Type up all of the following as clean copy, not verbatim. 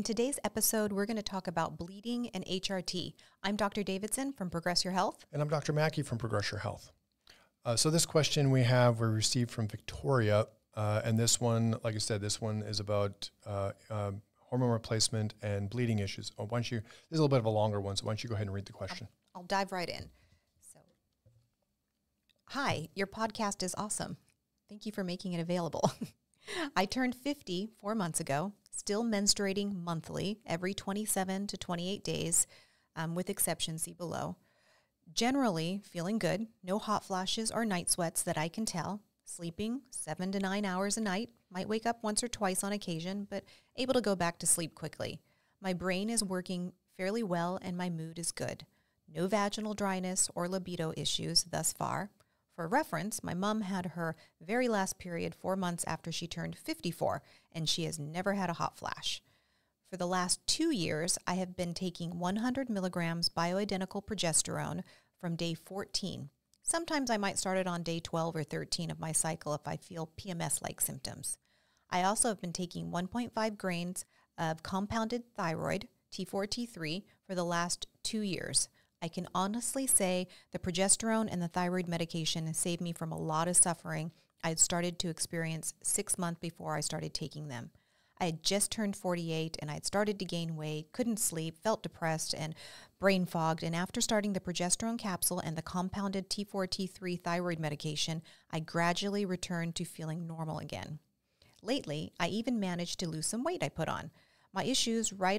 today's episode, we're going to talk about bleeding and HRT. I'm Dr. Davidson from Progress Your Health. And I'm Dr. Mackey from Progress Your Health. So this question we received from Victoria, and this one, like I said, this one is about hormone replacement and bleeding issues. This is a little bit of a longer one, so why don't you go ahead and read the question. I'll dive right in. Hi, your podcast is awesome. Thank you for making it available. I turned 50 4 months ago, still menstruating monthly, every 27 to 28 days, with exceptions see below. Generally feeling good, no hot flashes or night sweats that I can tell. Sleeping 7 to 9 hours a night, might wake up once or twice on occasion, but able to go back to sleep quickly. My brain is working fairly well and my mood is good. No vaginal dryness or libido issues thus far. For reference, my mom had her very last period 4 months after she turned 54, and she has never had a hot flash. For the last 2 years, I have been taking 100 milligrams bioidentical progesterone from day 14. Sometimes I might start it on day 12 or 13 of my cycle if I feel PMS-like symptoms. I also have been taking 1.5 grains of compounded thyroid, T4, T3, for the last 2 years. I can honestly say the progesterone and the thyroid medication saved me from a lot of suffering I had started to experience 6 months before I started taking them. I had just turned 48 and I had started to gain weight, couldn't sleep, felt depressed and brain fogged. And after starting the progesterone capsule and the compounded T4, T3 thyroid medication, I gradually returned to feeling normal again. Lately, I even managed to lose some weight I put on. My issues right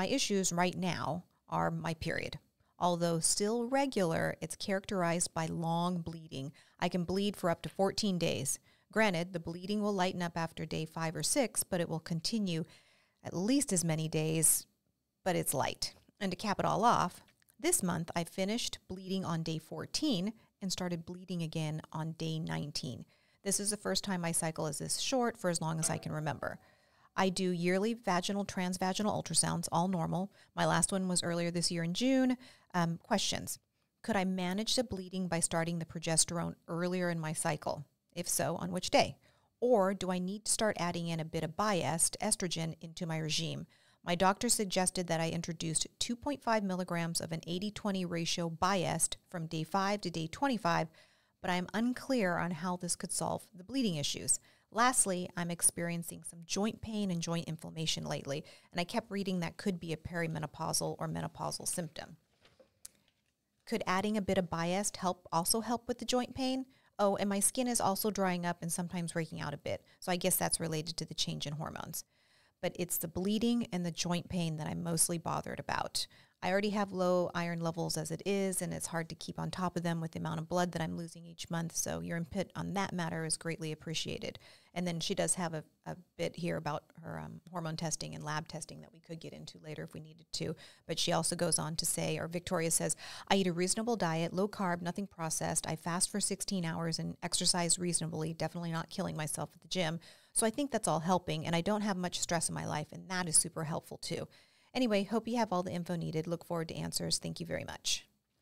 now are my period. Although still regular, it's characterized by long bleeding. I can bleed for up to 14 days. Granted, the bleeding will lighten up after day 5 or 6, but it will continue at least as many days, but it's light. And to cap it all off, this month I finished bleeding on day 14 and started bleeding again on day 19. This is the first time my cycle is this short for as long as I can remember. I do yearly vaginal, transvaginal ultrasounds, all normal. My last one was earlier this year in June. Questions. Could I manage the bleeding by starting the progesterone earlier in my cycle? If so, on which day? Or do I need to start adding in a bit of Biest, estrogen, into my regime? My doctor suggested that I introduced 2.5 milligrams of an 80-20 ratio Biest from day 5 to day 25, but I am unclear on how this could solve the bleeding issues. Lastly, I'm experiencing some joint pain and joint inflammation lately, and I kept reading that could be a perimenopausal or menopausal symptom. Could adding a bit of Biest also help with the joint pain? Oh, and my skin is also drying up and sometimes breaking out a bit, so I guess that's related to the change in hormones. But it's the bleeding and the joint pain that I'm mostly bothered about. I already have low iron levels as it is, and it's hard to keep on top of them with the amount of blood that I'm losing each month, so your input on that matter is greatly appreciated. And then she does have a bit here about her hormone testing and lab testing that we could get into later if we needed to. But she also goes on to say, or Victoria says, I eat a reasonable diet, low carb, nothing processed. I fast for 16 hours and exercise reasonably, definitely not killing myself at the gym. So I think that's all helping, and I don't have much stress in my life, and that is super helpful too. Anyway, hope you have all the info needed. Look forward to answers. Thank you very much.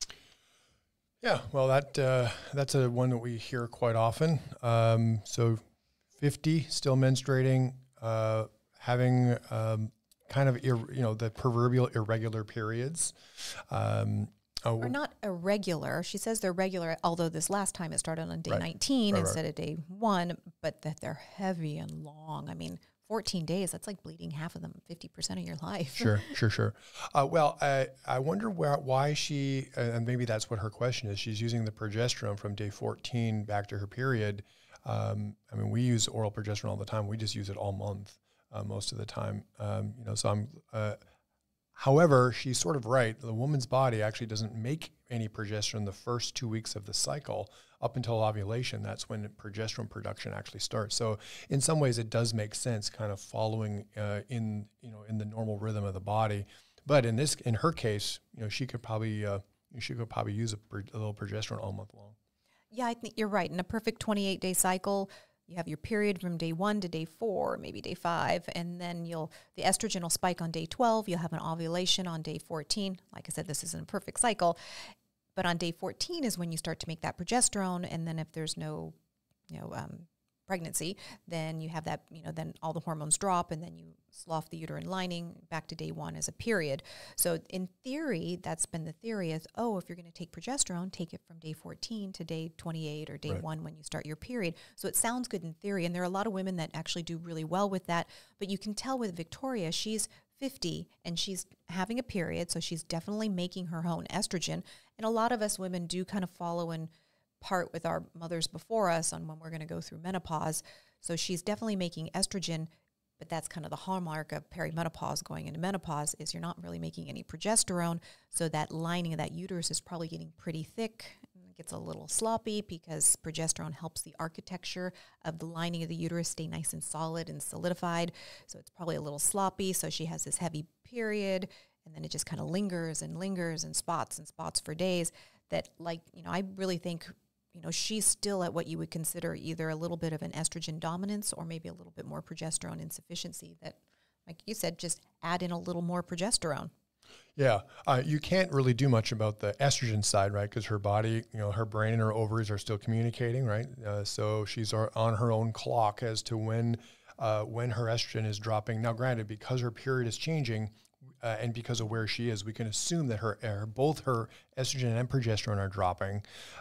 Yeah, well, that's a one that we hear quite often. So 50, still menstruating, having kind of, the proverbial irregular periods. Or not irregular. She says they're regular, although this last time it started on day Right. 19 Right, instead of day 1, but that they're heavy and long. I mean, 14 days, that's like bleeding half of them, 50% of your life. Sure. Well, I wonder why she, and maybe that's what her question is, she's using the progesterone from day 14 back to her period. We use oral progesterone all the time. We just use it all month most of the time. However, she's sort of right. The woman's body actually doesn't make any progesterone the first 2 weeks of the cycle up until ovulation. That's when progesterone production actually starts. So in some ways, it does make sense, kind of following in the normal rhythm of the body. But in her case, she could probably use a little progesterone all month long. Yeah, I think you're right. In a perfect 28-day cycle, you have your period from day 1 to day 4, maybe day 5, and then the estrogen will spike on day 12. You'll have an ovulation on day 14. Like I said, this isn't a perfect cycle, but on day 14 is when you start to make that progesterone, and then if there's no pregnancy, then you have that, then all the hormones drop and then you slough the uterine lining back to day 1 as a period. So in theory, that's been the theory is, if you're going to take progesterone, take it from day 14 to day 28 or day 1 when you start your period. So it sounds good in theory. And there are a lot of women that actually do really well with that. But you can tell with Victoria, she's 50 and she's having a period. So she's definitely making her own estrogen. And a lot of us women do kind of follow in part with our mothers before us on when we're going to go through menopause. So she's definitely making estrogen, but that's kind of the hallmark of perimenopause going into menopause is you're not really making any progesterone. So that lining of that uterus is probably getting pretty thick. It gets a little sloppy because progesterone helps the architecture of the lining of the uterus stay nice and solid and solidified. So it's probably a little sloppy. So she has this heavy period and then it just kind of lingers and spots for days that I really think she's still at what you would consider either a little bit of an estrogen dominance or maybe a little bit more progesterone insufficiency that, like you said, just add in a little more progesterone. Yeah. You can't really do much about the estrogen side, right? Because her body, her brain and her ovaries are still communicating, right? So she's on her own clock as to when her estrogen is dropping. Now, granted, because her period is changing, and because of where she is, we can assume that both her estrogen and progesterone are dropping.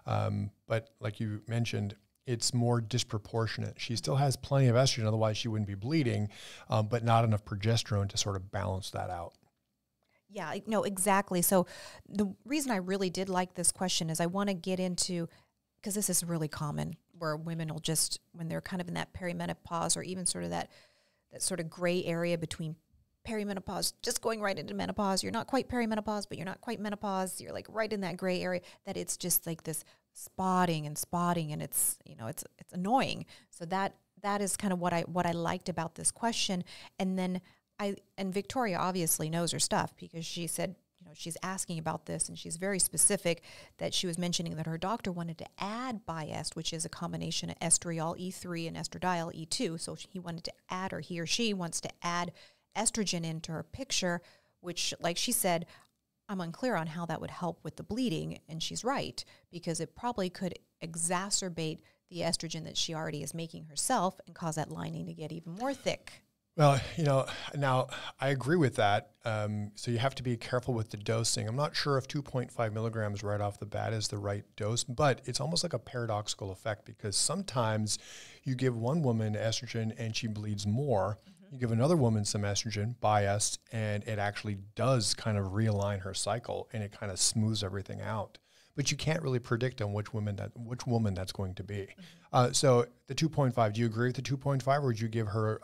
But like you mentioned, it's more disproportionate. She still has plenty of estrogen, otherwise she wouldn't be bleeding, but not enough progesterone to sort of balance that out. Yeah, no, exactly. So the reason I really did like this question is I want to get into, because this is really common, where women will just, when they're kind of in that perimenopause or even sort of that sort of gray area between perimenopause, just going right into menopause. You're not quite perimenopause, but you're not quite menopause. You're like right in that gray area, that it's just like this spotting, and it's, it's annoying. So that is kind of what I liked about this question. And then and Victoria obviously knows her stuff because she said, she's asking about this and she's very specific that she was mentioning that her doctor wanted to add Biest, which is a combination of estriol E3 and estradiol E2. So he wanted to add, or he or she wants to add estrogen into her picture, which, like she said, I'm unclear on how that would help with the bleeding. And she's right, because it probably could exacerbate the estrogen that she already is making herself and cause that lining to get even more thick. Well, now I agree with that. So you have to be careful with the dosing. I'm not sure if 2.5 milligrams right off the bat is the right dose, but it's almost like a paradoxical effect because sometimes you give one woman estrogen and she bleeds more. You give another woman some estrogen, Biest, and it actually does kind of realign her cycle and it kind of smooths everything out. But you can't really predict on which woman that's going to be. So the 2.5, do you agree with the 2.5, or would you give her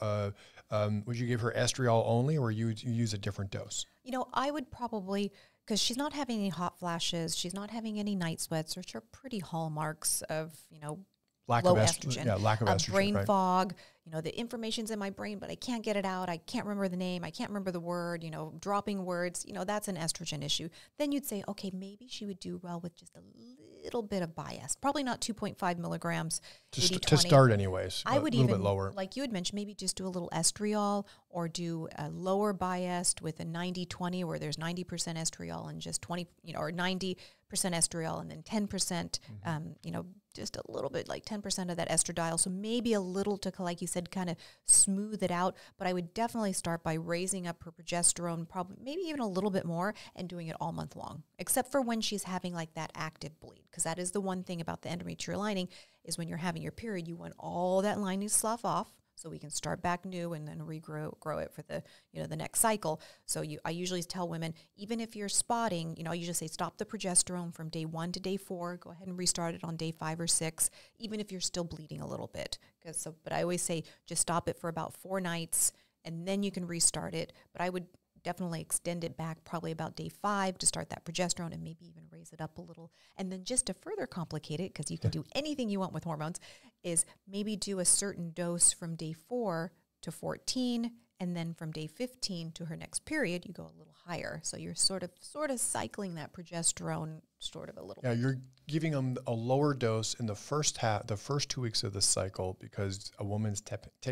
estriol only, or you use a different dose? I would probably, because she's not having any hot flashes, she's not having any night sweats, which are pretty hallmarks of lack low of estrogen. Yeah, lack of estrogen. Brain right? fog. The information's in my brain, but I can't get it out. I can't remember the name. I can't remember the word. Dropping words. That's an estrogen issue. Then you'd say, okay, maybe she would do well with just a little bit of Biest. Probably not 2.5 milligrams. To start, anyways. I would a little even, bit lower. like you had mentioned, maybe just do a little estriol or do a lower Biest with a 90-20, where there's 90% estriol and just 20, or 90% estriol and then 10%, just a little bit, like 10% of that estradiol. So maybe a little to, like you said, kind of smooth it out. But I would definitely start by raising up her progesterone, probably maybe even a little bit more, and doing it all month long, except for when she's having like that active bleed. Because that is the one thing about the endometrial lining is when you're having your period, you want all that lining to slough off, so we can start back new and then grow it for the the next cycle. So I usually tell women, even if you're spotting, I usually say stop the progesterone from day 1 to day 4. Go ahead and restart it on day 5 or 6, even if you're still bleeding a little bit. But I always say just stop it for about 4 nights and then you can restart it. But I would definitely extend it back probably about day 5 to start that progesterone and maybe even raise it up a little. And then just to further complicate it, because you can do anything you want with hormones, is maybe do a certain dose from day 4 to 14, and then from day 15 to her next period, you go a little higher. So you're sort of cycling that progesterone sort of a little bit. You're giving them a lower dose in the first 2 weeks of the cycle, because a woman's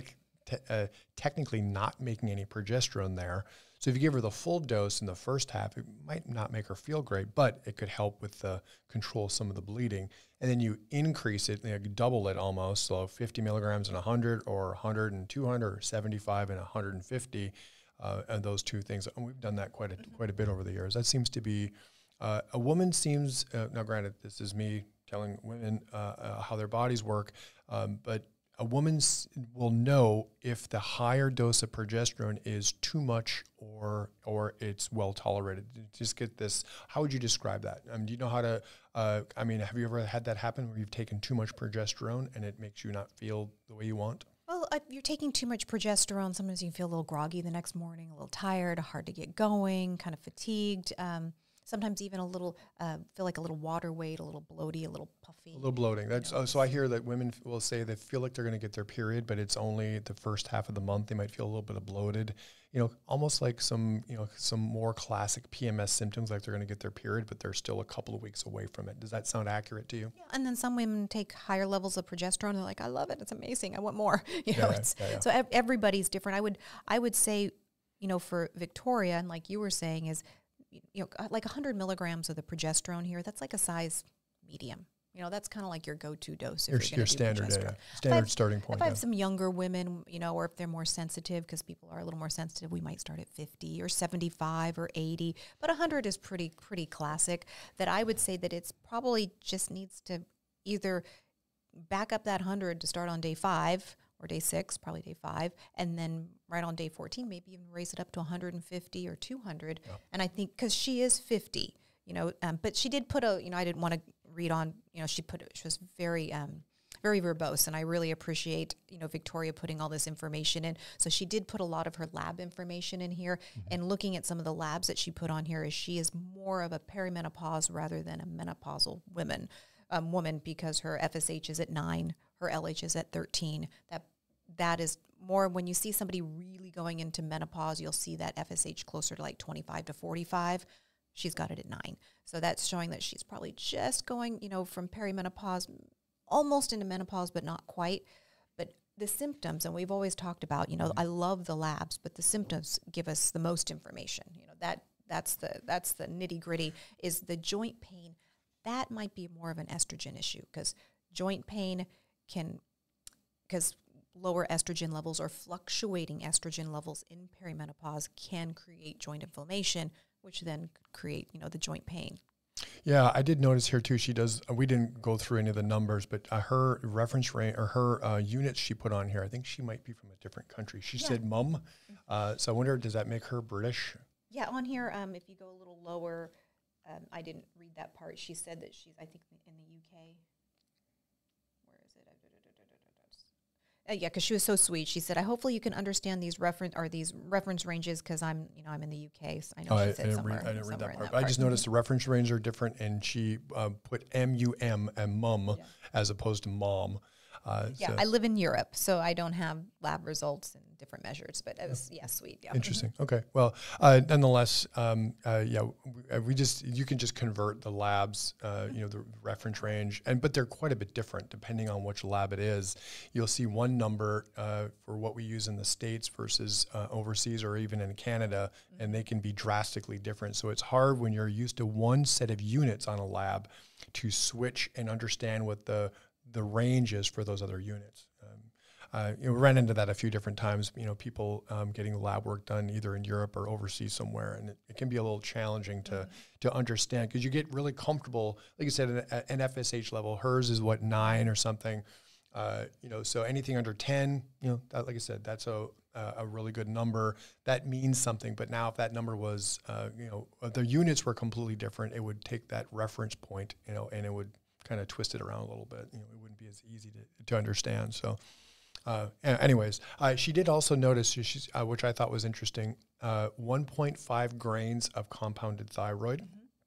technically not making any progesterone there. So if you give her the full dose in the first half, it might not make her feel great, but it could help with the control some of the bleeding. And then you increase it, double it almost, so 50 milligrams and 100, or 100 and 200, or 75 and 150, and those two things. And we've done that quite a bit over the years. That seems to be, a woman seems, now granted, this is me telling women how their bodies work, but a woman will know if the higher dose of progesterone is too much or it's well tolerated. Just get this. How would you describe that? Do you know how to? Have you ever had that happen where you've taken too much progesterone and it makes you not feel the way you want? Well, you're taking too much progesterone. Sometimes you feel a little groggy the next morning, a little tired, hard to get going, kind of fatigued. Sometimes even a little, feel like a little water weight, a little bloaty, a little puffy. A little bloating. That's so I hear that women will say they feel like they're going to get their period, but it's only the first half of the month. They might feel a little bit of bloated, almost like some more classic PMS symptoms, like they're going to get their period, but they're still a couple of weeks away from it. Does that sound accurate to you? Yeah, and then some women take higher levels of progesterone. They're like, I love it. It's amazing. I want more. So everybody's different. I would say, for Victoria, and like you were saying, is like 100 milligrams of the progesterone here, that's like a size medium. That's kind of like your go-to dose. If your standard, standard starting point. If I have some younger women, or if they're more sensitive, because people are a little more sensitive, we might start at 50 or 75 or 80. But 100 is pretty classic. That I would say that it's probably just needs to either back up that 100 to start on day 5 or day 6, probably day 5, and then right on day 14, maybe even raise it up to 150 or 200. Yeah. And I think, because she is 50, but she did put I didn't want to read on, she was very, very verbose, and I really appreciate, Victoria putting all this information in. So she did put a lot of her lab information in here, and looking at some of the labs that she put on here, is she is more of a perimenopause rather than a menopausal woman, because her FSH is at 9, her LH is at 13. That is more, when you see somebody really going into menopause, you'll see that FSH closer to like 25 to 45. She's got it at 9. So that's showing that she's probably just going, from perimenopause almost into menopause, but not quite. But the symptoms, and we've always talked about, I love the labs, but the symptoms give us the most information. That's the nitty gritty, is the joint pain. That might be more of an estrogen issue, because joint pain because lower estrogen levels or fluctuating estrogen levels in perimenopause can create joint inflammation, which then could create, the joint pain. Yeah, I did notice here too, she does, we didn't go through any of the numbers, but her reference rate, or her units she put on here, I think she might be from a different country. She said mum. So I wonder, does that make her British? Yeah, on here, if you go a little lower, I didn't read that part. She said that she's, I think, in the UK. Where is it? Because she was so sweet. She said, hopefully you can understand these reference ranges, because I'm in the UK. So I know she said somewhere. I didn't read that part. I just noticed the reference ranges are different, and she put MUM and mum as opposed to mom. So I live in Europe, so I don't have lab results and different measures, but it was, sweet. Yeah. Interesting. Okay. Well, nonetheless, you can just convert the labs, the reference range, but they're quite a bit different depending on which lab it is. You'll see one number for what we use in the States versus overseas, or even in Canada, and they can be drastically different. So it's hard when you're used to one set of units on a lab to switch and understand what the range is for those other units. We ran into that a few different times, people getting lab work done either in Europe or overseas somewhere, and it can be a little challenging to understand, because you get really comfortable, like you said, an FSH level. Hers is 9 or something, so anything under 10, like I said, that's a really good number. That means something. But now if that number was, the units were completely different, it would take that reference point, and it would kind of twist it around a little bit. It wouldn't be as easy to understand. So anyways, she did also notice, which I thought was interesting, 1.5 grains of compounded thyroid.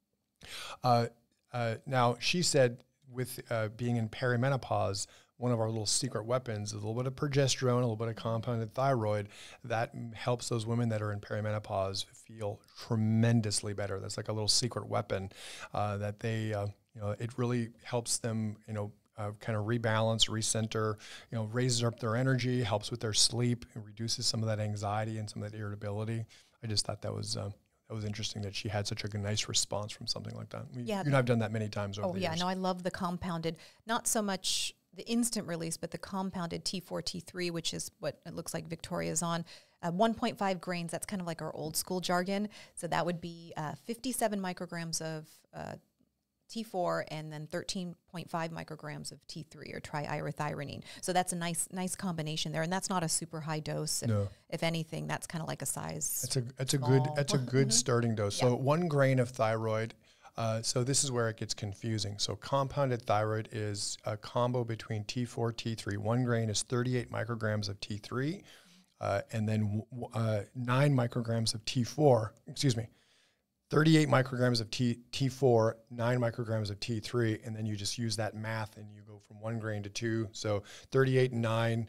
Now, she said with being in perimenopause, one of our little secret weapons is a little bit of progesterone, a little bit of compounded thyroid. That helps those women that are in perimenopause feel tremendously better. That's like a little secret weapon that they, it really helps them, kind of rebalance, recenter, raises up their energy, helps with their sleep, and reduces some of that anxiety and some of that irritability. I just thought that was interesting that she had such a nice response from something like that. You and I've done that many times over the years. No, I love the compounded, not so much the instant release, but the compounded T4, T3, which is what it looks like Victoria's on. 1.5 grains, that's kind of like our old school jargon. So that would be 57 micrograms of T4 and then 13.5 micrograms of T3 or triiothyronine. So that's a nice combination there, and that's not a super high dose. No. If anything, that's kind of like a size. It's a good starting dose. So 1 grain of thyroid. So this is where it gets confusing. So compounded thyroid is a combo between T4, T3. 1 grain is 38 micrograms of T3, and then 9 micrograms of T4. 38 micrograms of T4, 9 micrograms of T3, and then you just use that math and you go from 1 grain to 2. So 38 and 9,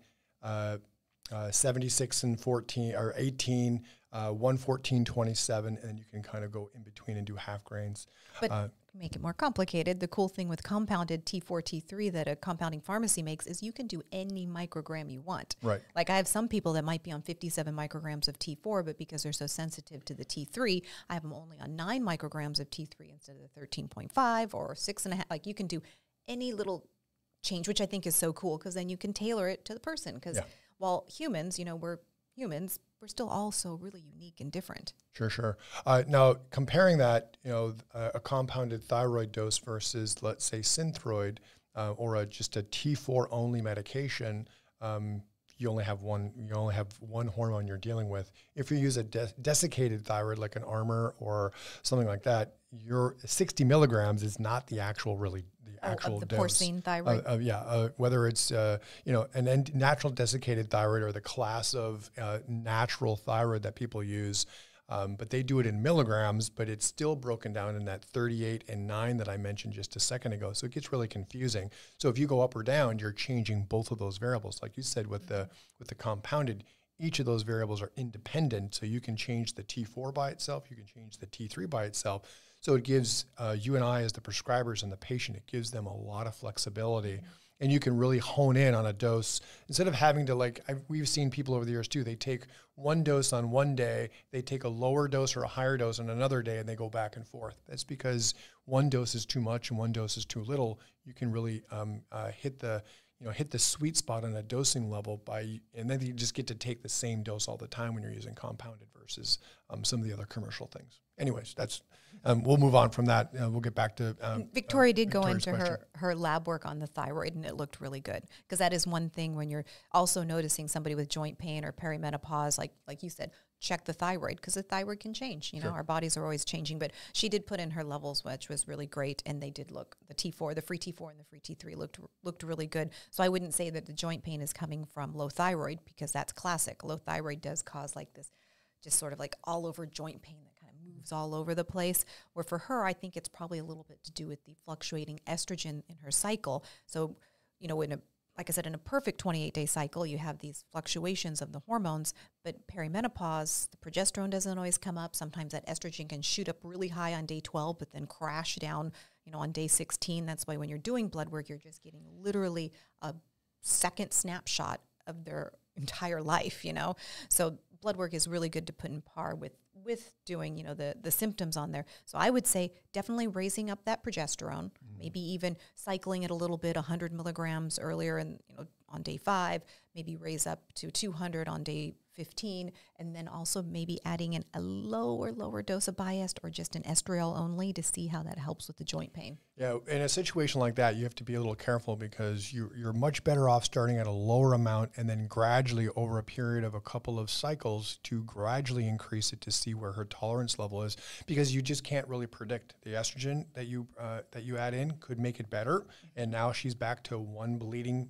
76 and 14, or 18, 114, 27, and then you can kind of go in between and do half grains. But make it more complicated, the cool thing with compounded T4, T3 that a compounding pharmacy makes is you can do any microgram you want. Right. Like I have some people that might be on 57 micrograms of T4, but because they're so sensitive to the T3, I have them only on 9 micrograms of T3 instead of the 13.5 or 6.5. Like you can do any little change, which I think is so cool because then you can tailor it to the person. Because while humans, we're humans, we're still all so really unique and different. Sure. Now, comparing that, a compounded thyroid dose versus, let's say, Synthroid or just a T4 only medication, you only have one hormone you're dealing with. If you use a desiccated thyroid like an Armour or something like that, your 60 milligrams is not the actual actual of the dose. Porcine thyroid. Whether it's an natural desiccated thyroid or the class of natural thyroid that people use, but they do it in milligrams, but it's still broken down in that 38 and 9 that I mentioned just a second ago. So it gets really confusing. So if you go up or down, you're changing both of those variables, like you said with the compounded. Each of those variables are independent, so you can change the T4 by itself, you can change the T3 by itself. So it gives you and I as the prescribers and the patient, it gives them a lot of flexibility. And you can really hone in on a dose. Instead of having to we've seen people over the years too, they take one dose on one day, they take a lower dose or a higher dose on another day, and they go back and forth. That's because one dose is too much and one dose is too little. You can really hit the sweet spot on a dosing level and then you just get to take the same dose all the time when you're using compounded versus some of the other commercial things. Anyways, that's we'll move on from that. We'll get back to Victoria did go into her lab work on the thyroid, and it looked really good because that is one thing when you're also noticing somebody with joint pain or perimenopause, like you said, check the thyroid because the thyroid can change. Our bodies are always changing. But she did put in her levels, which was really great, and they did look the T4, the free T4, and the free T3 looked really good. So I wouldn't say that the joint pain is coming from low thyroid because that's classic. Low thyroid does cause like this, just sort of like all over joint pain that kind of moves all over the place. Where for her, I think it's probably a little bit to do with the fluctuating estrogen in her cycle. So, like I said, in a perfect 28-day cycle, you have these fluctuations of the hormones, but perimenopause, the progesterone doesn't always come up. Sometimes that estrogen can shoot up really high on day 12, but then crash down, on day 16. That's why when you're doing blood work, you're just getting literally a second snapshot of their entire life, So blood work is really good to put in par with doing, the symptoms on there. So I would say definitely raising up that progesterone, maybe even cycling it a little bit, 100 milligrams earlier and, on day 5, maybe raise up to 200 on day 15, and then also maybe adding in a lower dose of Biest or just an estriol only to see how that helps with the joint pain. Yeah, in a situation like that, you have to be a little careful because you're much better off starting at a lower amount and then gradually over a period of a couple of cycles to gradually increase it to see where her tolerance level is, because you just can't really predict. The estrogen that you add in could make it better, and now she's back to one bleeding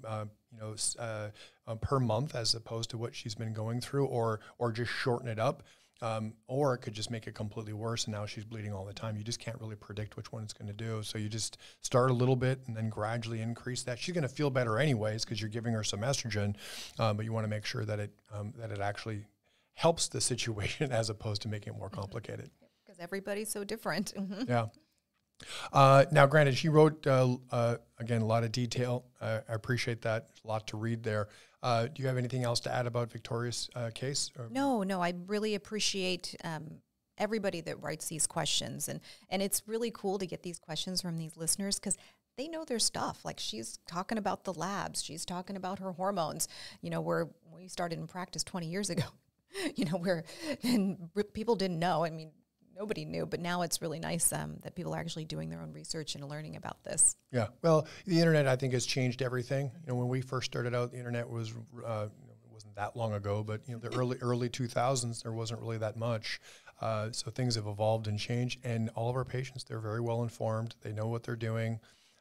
per month as opposed to what she's been going through, or just shorten it up. Or it could just make it completely worse, and now she's bleeding all the time. You just can't really predict which one it's going to do. So you just start a little bit and then gradually increase that. She's going to feel better anyways because you're giving her some estrogen, but you want to make sure that it actually helps the situation as opposed to making it more complicated. Because everybody's so different. Yeah. Now, granted, she wrote, again, a lot of detail. I appreciate that. There's a lot to read there. Do you have anything else to add about Victoria's case? Or? No, I really appreciate everybody that writes these questions. And it's really cool to get these questions from these listeners because they know their stuff. Like she's talking about the labs. She's talking about her hormones. Where we started in practice 20 years ago, and people didn't know. I mean, nobody knew, but now it's really nice that people are actually doing their own research and learning about this. Yeah. Well, the internet, I think, has changed everything. When we first started out, the internet was, it wasn't that long ago, but the early 2000s, there wasn't really that much. So things have evolved and changed, and all of our patients, they're very well informed. They know what they're doing.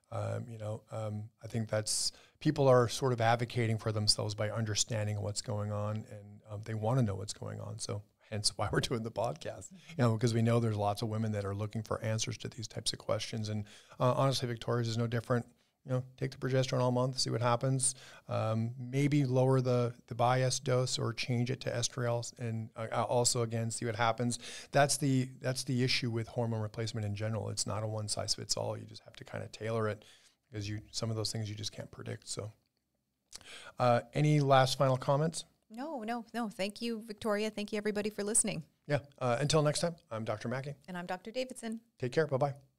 I think people are sort of advocating for themselves by understanding what's going on, and they want to know what's going on. So hence why we're doing the podcast, because we know there's lots of women that are looking for answers to these types of questions. And honestly, Victoria's is no different. Take the progesterone all month, see what happens. Maybe lower the bias dose or change it to estradiol, and also again see what happens. That's the issue with hormone replacement in general. It's not a one size fits all. You just have to kind of tailor it because some of those things you just can't predict. So, any last final comments? No. Thank you, Victoria. Thank you, everybody, for listening. Yeah. Until next time, I'm Dr. Mackey. And I'm Dr. Davidson. Take care. Bye-bye.